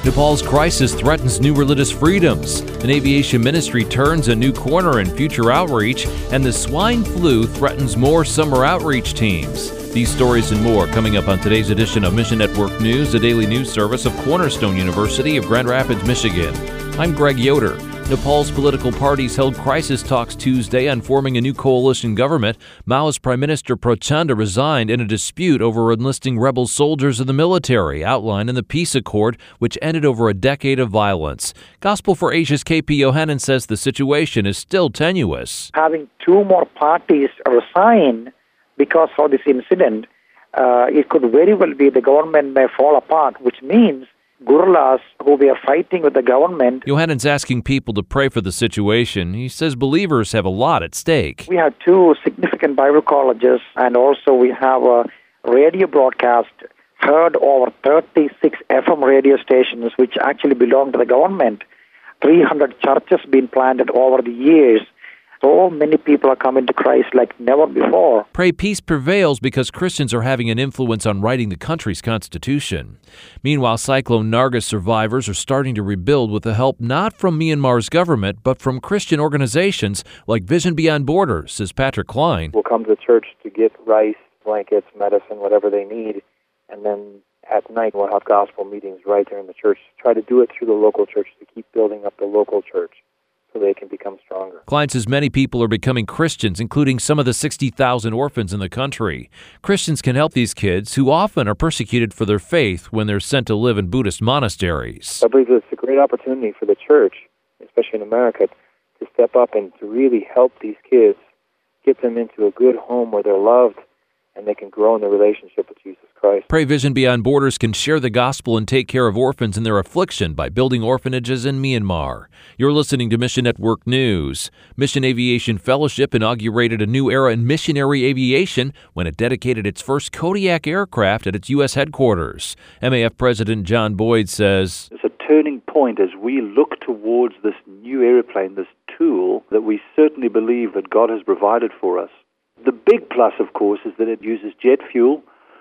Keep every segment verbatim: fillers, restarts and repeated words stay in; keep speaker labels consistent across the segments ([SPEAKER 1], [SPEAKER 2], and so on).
[SPEAKER 1] Nepal's crisis threatens new religious freedoms. An aviation ministry turns a new corner in future outreach, and the swine flu threatens more summer outreach teams. These stories and more coming up on today's edition of Mission Network News, the daily news service of Cornerstone University of Grand Rapids, Michigan. I'm Greg Yoder. Nepal's political parties held crisis talks Tuesday on forming a new coalition government. Maoist Prime Minister Prachanda resigned in a dispute over enlisting rebel soldiers in the military, outlined in the peace accord, which ended over a decade of violence. Gospel for Asia's K P Yohanan says the situation is still tenuous.
[SPEAKER 2] Having two more parties resign because of this incident, uh, it could very well be the government may fall apart, which means guerrillas who we are fighting with the government.
[SPEAKER 1] Yohanan's asking people to pray for the situation. He says believers have a lot at stake.
[SPEAKER 2] We have two significant Bible colleges, and also we have a radio broadcast heard over thirty-six F M radio stations which actually belong to the government. three hundred churches been planted over the years. So many people are coming to Christ like never before.
[SPEAKER 1] Pray peace prevails because Christians are having an influence on writing the country's constitution. Meanwhile, Cyclone Nargis survivors are starting to rebuild with the help not from Myanmar's government, but from Christian organizations like Vision Beyond Borders, says Patrick Klein.
[SPEAKER 3] We'll come to the church to get rice, blankets, medicine, whatever they need, and then at night we'll have gospel meetings right there in the church. Try to do it through the local church to keep building up the local church, so they can become stronger.
[SPEAKER 1] Klein says many people are becoming Christians, including some of the sixty thousand orphans in the country. Christians can help these kids, who often are persecuted for their faith when they're sent to live in Buddhist monasteries.
[SPEAKER 3] I believe it's a great opportunity for the church, especially in America, to step up and to really help these kids, get them into a good home where they're loved and they can grow in their relationship with Jesus Christ.
[SPEAKER 1] Pray Vision Beyond Borders can share the gospel and take care of orphans in their affliction by building orphanages in Myanmar. You're listening to Mission Network News. Mission Aviation Fellowship inaugurated a new era in missionary aviation when it dedicated its first Kodiak aircraft at its U S headquarters. M A F President John Boyd says,
[SPEAKER 4] "It's a turning point as we look towards this new airplane, this tool that we certainly believe that God has provided for us. The big plus, of course, is that it uses jet fuel,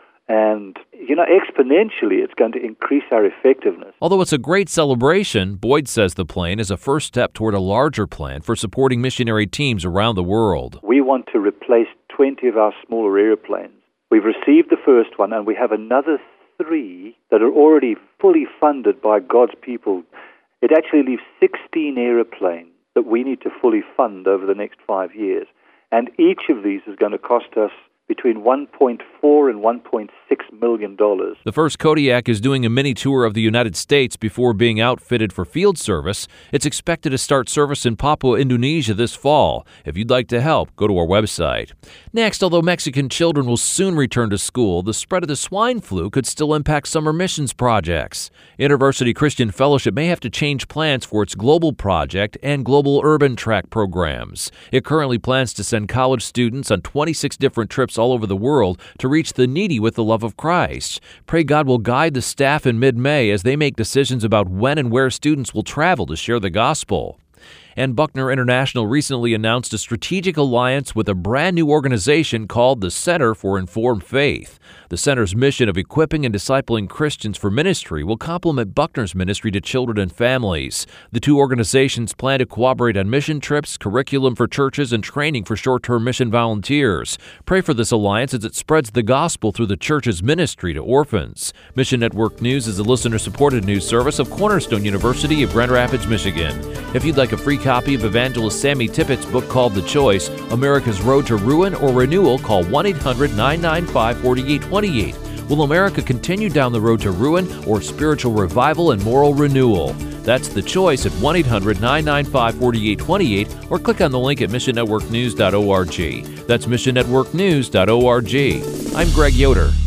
[SPEAKER 4] and, you know, exponentially it's going to increase our effectiveness."
[SPEAKER 1] Although it's a great celebration, Boyd says the plane is a first step toward a larger plan for supporting missionary teams around the world.
[SPEAKER 4] We want to replace twenty of our smaller airplanes. We've received the first one, and we have another three that are already fully funded by God's people. It actually leaves sixteen airplanes that we need to fully fund over the next five years. And each of these is going to cost us between one point four and one point six million dollars.
[SPEAKER 1] The first Kodiak is doing a mini tour of the United States before being outfitted for field service. It's expected to start service in Papua, Indonesia this fall. If you'd like to help, go to our website. Next, although Mexican children will soon return to school, the spread of the swine flu could still impact summer missions projects. InterVarsity Christian Fellowship may have to change plans for its global project and global urban track programs. It currently plans to send college students on twenty-six different trips all over the world to reach the needy with the love of Christ. Pray God will guide the staff in mid-May as they make decisions about when and where students will travel to share the gospel. And Buckner International recently announced a strategic alliance with a brand new organization called the Center for Informed Faith. The center's mission of equipping and discipling Christians for ministry will complement Buckner's ministry to children and families. The two organizations plan to cooperate on mission trips, curriculum for churches, and training for short-term mission volunteers. Pray for this alliance as it spreads the gospel through the church's ministry to orphans. Mission Network News is a listener-supported news service of Cornerstone University of Grand Rapids, Michigan. If you'd like a free copy of evangelist Sammy Tippett's book called The Choice, America's Road to Ruin or Renewal, call one eight hundred nine nine five four eight two eight. Will America continue down the road to ruin or spiritual revival and moral renewal? That's The Choice at one eight hundred nine nine five four eight two eight or click on the link at mission network news dot org. That's mission network news dot org. I'm Greg Yoder.